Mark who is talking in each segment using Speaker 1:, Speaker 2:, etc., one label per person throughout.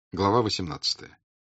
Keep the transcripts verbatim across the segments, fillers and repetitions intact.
Speaker 1: Глава восемнадцатая.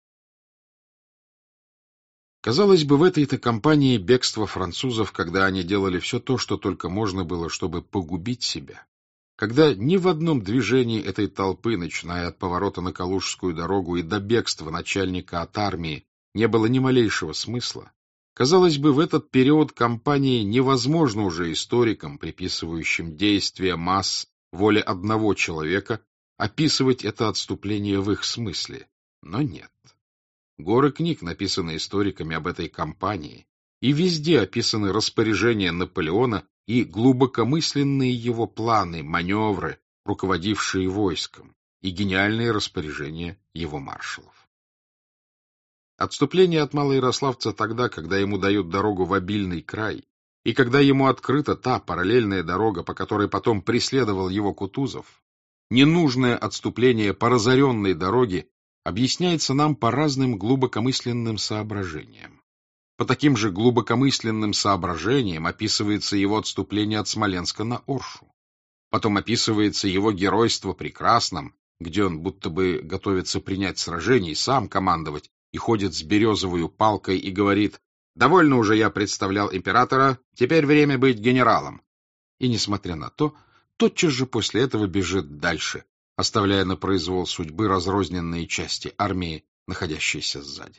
Speaker 1: Казалось бы, в этой-то кампании бегства французов, когда они делали все то, что только можно было, чтобы погубить себя, когда ни в одном движении этой толпы, начиная от поворота на Калужскую дорогу и до бегства начальника от армии, не было ни малейшего смысла, казалось бы, в этот период кампании невозможно уже историкам, приписывающим действия масс воле одного человека, описывать это отступление в их смысле. Но нет. Горы книг написаны историками об этой кампании, и везде описаны распоряжения Наполеона и глубокомысленные его планы, маневры, руководившие войском, и гениальные распоряжения его маршалов. Отступление от Малоярославца тогда, когда ему дают дорогу в обильный край, и когда ему открыта та параллельная дорога, по которой потом преследовал его Кутузов, ненужное отступление по разоренной дороге объясняется нам по разным глубокомысленным соображениям. По таким же глубокомысленным соображениям описывается его отступление от Смоленска на Оршу. Потом описывается его геройство при Красном, где он будто бы готовится принять сражение и сам командовать, и ходит с березовую палкой и говорит: «Довольно уже я представлял императора, теперь время быть генералом». И, несмотря на то, тотчас же после этого бежит дальше, оставляя на произвол судьбы разрозненные части армии, находящиеся сзади.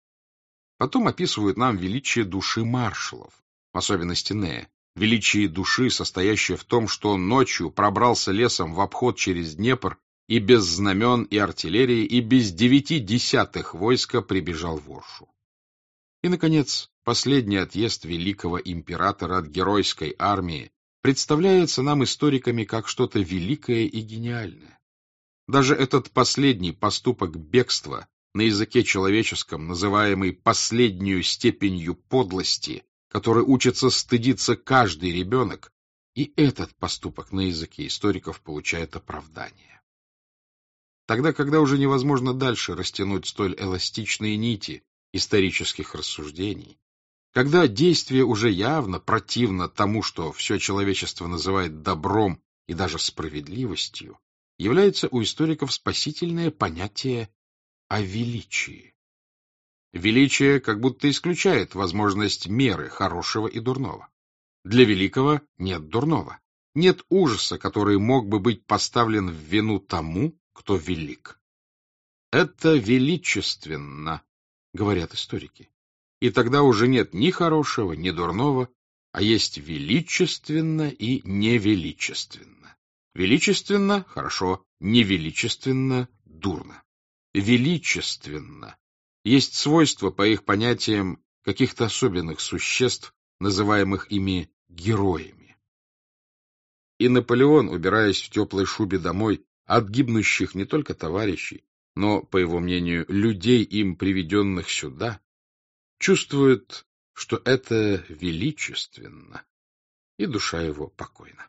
Speaker 1: Потом описывают нам величие души маршалов, в особенности Нея, величие души, состоящее в том, что он ночью пробрался лесом в обход через Днепр и без знамен и артиллерии, и без девяти десятых войска прибежал в Оршу. И, наконец, последний отъезд великого императора от геройской армии представляется нам историками как что-то великое и гениальное. Даже этот последний поступок бегства, на языке человеческом называемый последнюю степенью подлости, которой учится стыдиться каждый ребенок, и этот поступок на языке историков получает оправдание. Тогда, когда уже невозможно дальше растянуть столь эластичные нити исторических рассуждений, когда действие уже явно противно тому, что все человечество называет добром и даже справедливостью, является у историков спасительное понятие о величии. Величие как будто исключает возможность меры хорошего и дурного. Для великого нет дурного. Нет ужаса, который мог бы быть поставлен в вину тому, кто велик. Это величественно, говорят историки. И тогда уже нет ни хорошего, ни дурного, а есть величественно и невеличественно. Величественно — хорошо, невеличественно — дурно. Величественно есть свойство, по их понятиям, каких-то особенных существ, называемых ими героями. И Наполеон, убираясь в теплой шубе домой от гибнущих не только товарищей, но, по его мнению, людей, им приведенных сюда, чувствует, что это величественно, и душа его покойна.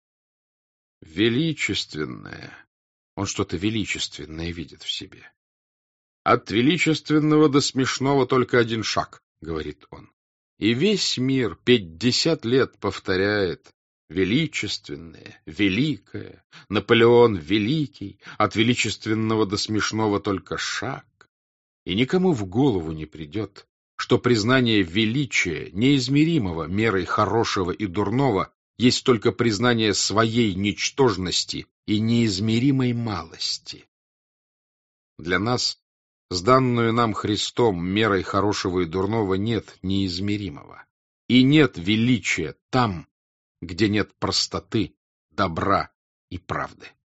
Speaker 1: Величественное. Он что-то величественное видит в себе. От величественного до смешного только один шаг, говорит он. И весь мир пятьдесят лет повторяет: величественное, великое, Наполеон великий, от величественного до смешного только шаг. И никому в голову не придет, что признание величия, неизмеримого мерой хорошего и дурного, есть только признание своей ничтожности и неизмеримой малости. Для нас, сданную нам Христом мерой хорошего и дурного, нет неизмеримого. И нет величия там, где нет простоты, добра и правды.